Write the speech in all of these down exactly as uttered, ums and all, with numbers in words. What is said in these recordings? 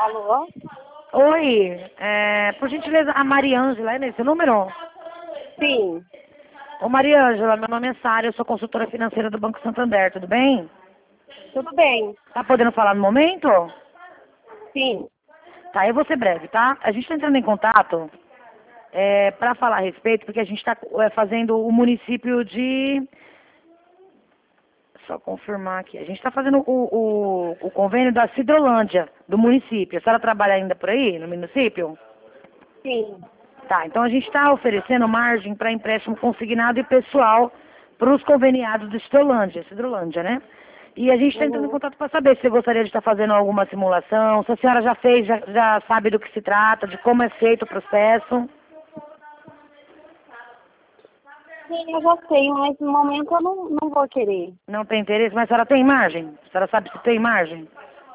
Alô? Oi, é, por gentileza, a Mariângela, é nesse número? Sim, Ô Mariângela, meu nome é Sara, eu sou consultora financeira do Banco Santander, tudo bem? tudo bem. Tá podendo falar no momento? Sim. Tá, eu vou ser breve, tá? A gente está entrando em contato é, para falar a respeito, porque a gente está é, fazendo o município de... Só confirmar aqui. A gente está fazendo o, o, o convênio da Cidrolândia, do município. A senhora trabalha ainda por aí, no município? Sim. Tá, então a gente está oferecendo margem para empréstimo consignado e pessoal para os conveniados do Cidrolândia, Cidrolândia, né? E a gente está entrando em Uhum. contato para saber se você gostaria de estar fazendo alguma simulação, se a senhora já fez, já, já sabe do que se trata, de como é feito o processo. Sim, eu já sei, mas no momento eu não, não vou querer. Não tem interesse, mas a senhora tem margem? A senhora sabe se tem margem?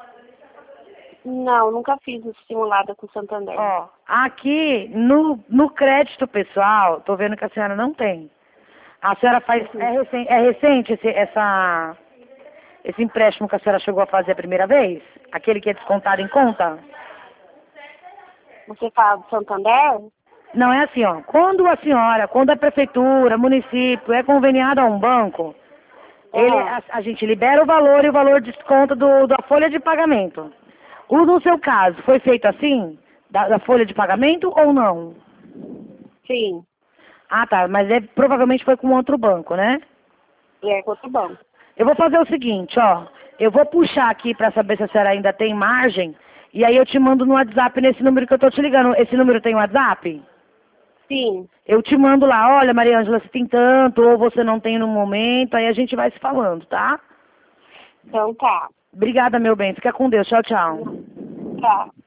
Não, nunca fiz o simulado com o Santander. Ó, aqui no, no crédito pessoal, tô vendo que a senhora não tem. A senhora faz, Uhum. é recente, é recente esse, essa, esse empréstimo que a senhora chegou a fazer a primeira vez? Aquele que é descontado em conta? Você fala do Santander? Não, é assim, ó. Quando a senhora, quando a prefeitura, município é conveniado a um banco, ele, Aham. a, a gente libera o valor e o valor desconta do, da folha de pagamento. O no seu caso, foi feito assim? Da, da folha de pagamento ou não? Sim. Ah, tá, mas é, provavelmente foi com outro banco, né? É, com outro banco. Eu vou fazer o seguinte, ó. Eu vou puxar aqui pra saber se a senhora ainda tem margem. E aí eu te mando no WhatsApp nesse número que eu tô te ligando. Esse número tem WhatsApp? Sim. Eu te mando lá, olha, Maria Ângela, se tem tanto, ou você não tem no momento, aí a gente vai se falando, tá? Então tá. Obrigada, meu bem. Fica com Deus. Tchau, tchau. Tá.